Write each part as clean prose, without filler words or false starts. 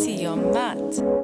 City, you're mad.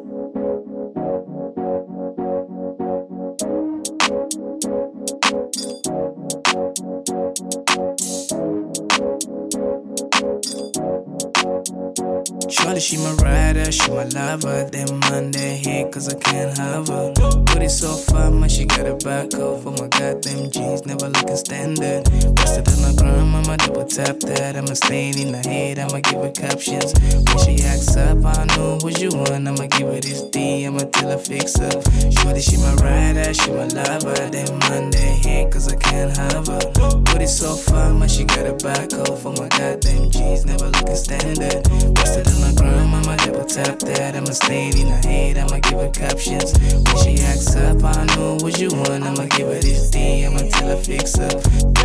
Shorty, she my rider, she my lover. Then Monday hit cause I can't have her. Booty so fine, man, she got a back off. For my goddamn jeans, never looking standard. Busted on the ground, I'ma double tap that. I'ma stain in the head, I'ma give her captions. When she acts up, I know what you want. I'ma give her this D, I'ma tell her fix up. Shorty, she my rider, she my lover. Then Monday hit cause I can't have her. Booty so fine, man, she got a back off. For my goddamn jeans, never looking standard. Busted on the ground, I'ma double tap that. I'ma stain in her head, I'ma give her captions. When she acts up, I know what you want. I'ma give her this D, I'ma tell her fix up.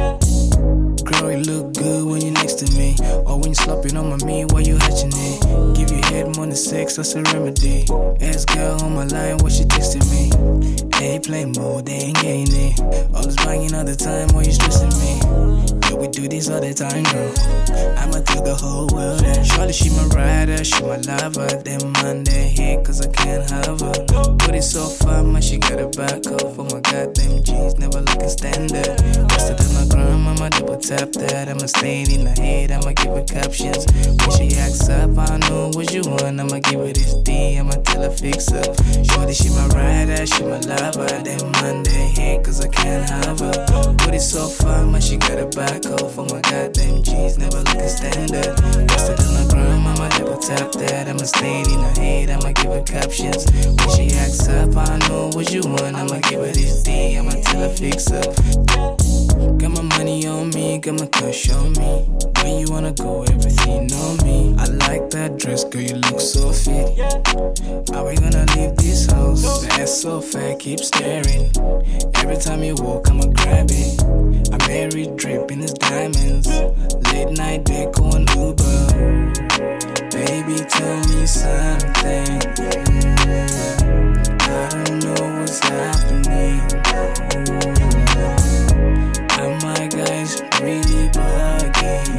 Girl, you look good when you're next to me. Or when you're slopping on my meat while you hatching it. Give you head more than sex, that's a remedy. Ask girl on my line, what she texting me. They play mode, they ain't getting it. All this banging all the time while you stressing me. Yeah, we do this all the time, girl. I'ma tell the whole world that Shorty, she my rider, she my lover. Then Monday hit cause I can't have her. Booty so fine, man, she got a back off. For my goddamn jeans, never looking standard. Busted on the ground, I'ma double tap that. I'ma stain in her head, I'ma give her captions. When she acts up, I know what you want. I'ma give her this D, I'ma tell her fix up. Shorty, she my rider, she my lover. Then Monday hit cause I can't have her. Booty so fine, man, she got a back off. For my goddamn jeans, never looking standard. Busted on the ground, I'ma double tap that. I'ma stain in her head, I'ma give her captions. When she acts up, I know what you want. I'ma give her this D, I'ma tell her fix up. Got my money on me, got my cash on me. Where you wanna go, everything on me. I like that dress, girl, you look so fit. Are we gonna leave this house? The ass so fat, keep staring. Every time you walk, I'ma grab it. I'm married, dripping his diamonds. Late night deco on Uber. Baby, tell me something. I don't know what's happening. Are my guys really bugging?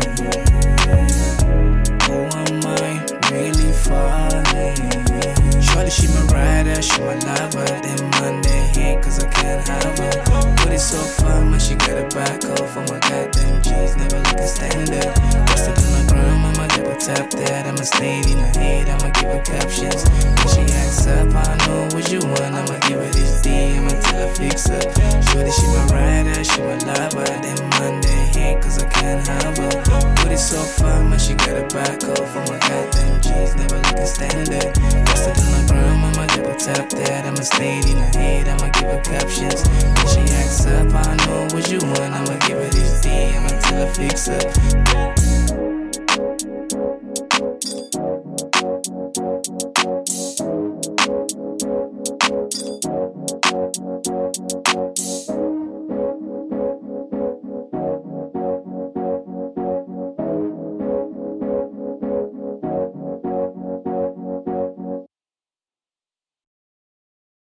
Oh, am I really falling? Shorty, she my rider, she my lover. Then Monday hit cause I can't have her. Booty so fine, man, she got a back off. For my goddamn jeans, never looking standard. Busted on the ground, I'ma double tap that. I'ma stain in her head, I'ma give her captions. When she acts up, I know what you want. I'ma give her this D, I'ma tell her fix up. Shorty, she my rider, she my lover. Then Monday hit cause I can't have her. Booty so fine, man, she got a back off. For my goddamn jeans, never looking standard. Busted on the ground, I'ma double tap that. I'ma stain in her head, I'ma give her captions. When she acts up, I know what you want. I'ma give her this D, I'ma tell her fix up.